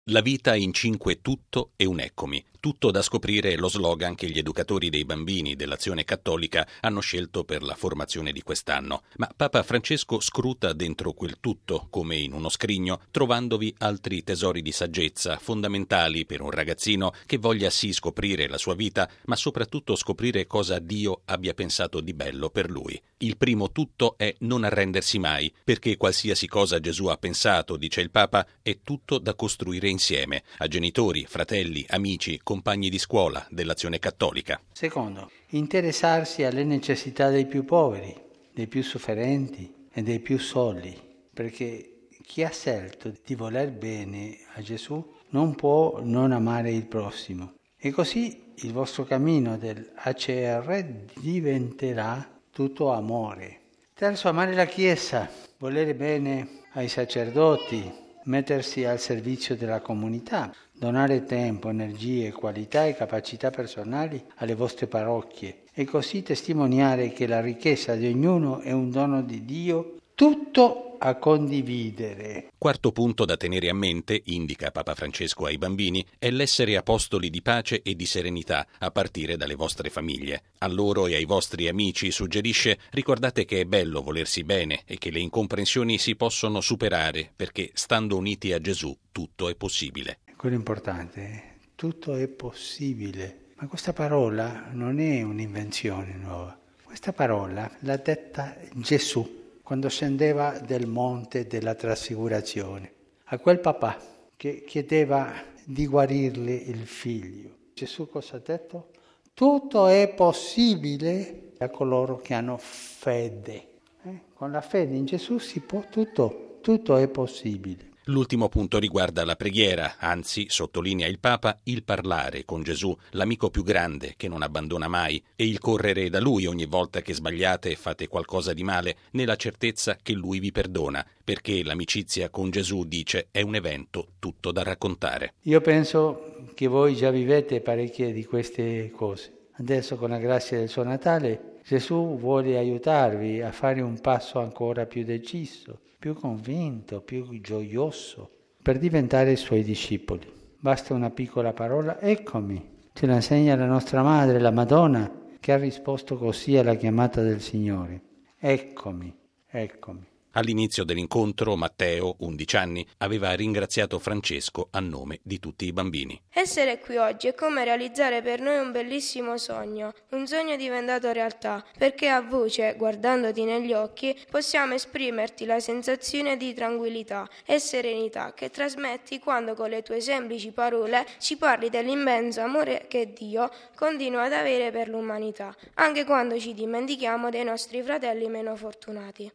La vita in 5 tutto e un eccomi. Tutto da scoprire è lo slogan che gli educatori dei bambini dell'Azione Cattolica hanno scelto per la formazione di quest'anno. Ma Papa Francesco scruta dentro quel tutto, come in uno scrigno, trovandovi altri tesori di saggezza fondamentali per un ragazzino che voglia sì scoprire la sua vita, ma soprattutto scoprire cosa Dio abbia pensato di bello per lui. Il primo tutto è non arrendersi mai, perché qualsiasi cosa Gesù ha pensato, dice il Papa, è tutto da costruire insieme, a genitori, fratelli, amici, compagni di scuola dell'Azione Cattolica. Secondo, interessarsi alle necessità dei più poveri, dei più sofferenti e dei più soli, perché chi ha scelto di voler bene a Gesù non può non amare il prossimo. E così il vostro cammino dell'ACR diventerà tutto amore. Terzo, amare la Chiesa, volere bene ai sacerdoti, mettersi al servizio della comunità, donare tempo, energie, qualità e capacità personali alle vostre parrocchie e così testimoniare che la ricchezza di ognuno è un dono di Dio, tutto a condividere. Quarto punto da tenere a mente, indica Papa Francesco ai bambini, è l'essere apostoli di pace e di serenità, a partire dalle vostre famiglie. A loro e ai vostri amici suggerisce: ricordate che è bello volersi bene e che le incomprensioni si possono superare, perché stando uniti a Gesù tutto è possibile. Quello importante, tutto è possibile. Ma questa parola non è un'invenzione nuova. Questa parola l'ha detta Gesù quando scendeva del monte della trasfigurazione, a quel papà che chiedeva di guarirle il figlio. Gesù cosa ha detto? Tutto è possibile a coloro che hanno fede. Con la fede in Gesù si può tutto è possibile. L'ultimo punto riguarda la preghiera, anzi, sottolinea il Papa, il parlare con Gesù, l'amico più grande che non abbandona mai, e il correre da Lui ogni volta che sbagliate e fate qualcosa di male, nella certezza che Lui vi perdona, perché l'amicizia con Gesù, dice, è un evento tutto da raccontare. Io penso che voi già vivete parecchie di queste cose. Adesso, con la grazia del suo Natale, Gesù vuole aiutarvi a fare un passo ancora più deciso, più convinto, più gioioso, per diventare i suoi discepoli. Basta una piccola parola, eccomi. Ce la insegna la nostra madre, la Madonna, che ha risposto così alla chiamata del Signore. Eccomi, eccomi. All'inizio dell'incontro, Matteo, 11 anni, aveva ringraziato Francesco a nome di tutti i bambini. Essere qui oggi è come realizzare per noi un bellissimo sogno, un sogno diventato realtà, perché a voce, guardandoti negli occhi, possiamo esprimerti la sensazione di tranquillità e serenità che trasmetti quando con le tue semplici parole ci parli dell'immenso amore che Dio continua ad avere per l'umanità, anche quando ci dimentichiamo dei nostri fratelli meno fortunati.